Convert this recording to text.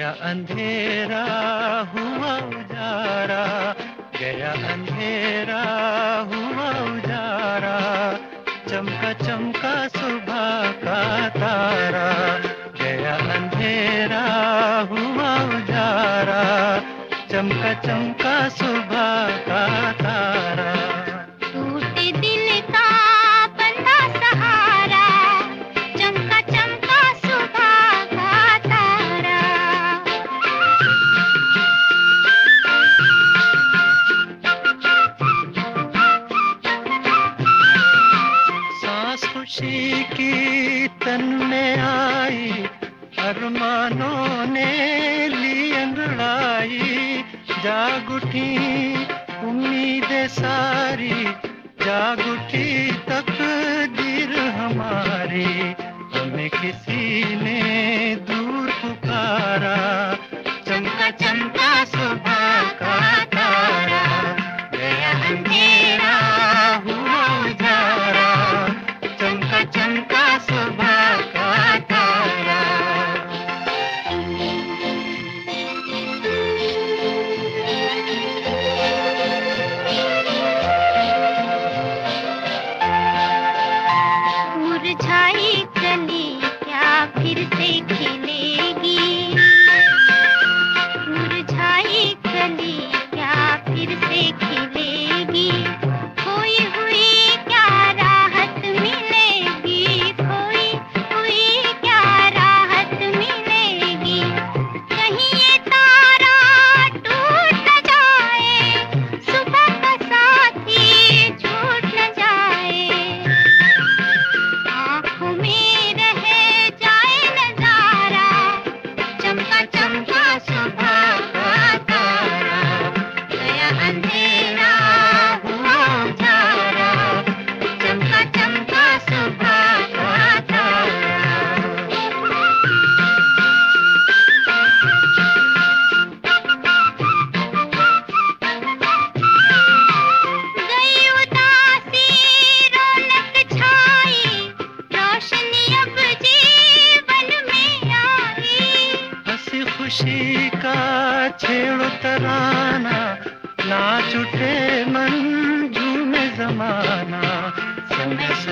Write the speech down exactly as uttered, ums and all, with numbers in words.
गया अंधेरा हुआ उजारा, गया अंधेरा हुआ उजारा, चमका चमका सुबह का तारा। गया अंधेरा हुआ उजारा, चमका चमका सुबह का तारा। टूटे दिल का बंधा सहारा, चमका चमका सुबह का तारा। सांस खुशी की तन में आई, अरमानों ने ली अंगड़ाई। जाग उठी उम्मीदें सारी, जाग उठी तकदीर हमारी। हमें किसी ने दूर पुकारा, चमका चमका सुबह का तारा। गया अंधेरा हुआ उजारा, चमका चमका सुबह का तारा। मुरझाई कली क्या फिर से खिलेगी, मुरझाई कली क्या फिर से खिलेगी। खोई हुई क्या राहत मिलेगी, खोई हुई क्या राहत मिलेगी। कहीं ये तारा टूट न जाए, सुबह का साथी छूट न जाए। आँखों में रह जाए नजारा, चमका चमका सुबह का तारा। गया अंधेरा हुआ उजारा, चमका चमका सुबह का तारा। गई उदासी रौनक छाई, रोशनी अब जीवन में आई। हंसी खुशी का छेड़ो तराना, नाच उठे मन झूमे जमाना। समय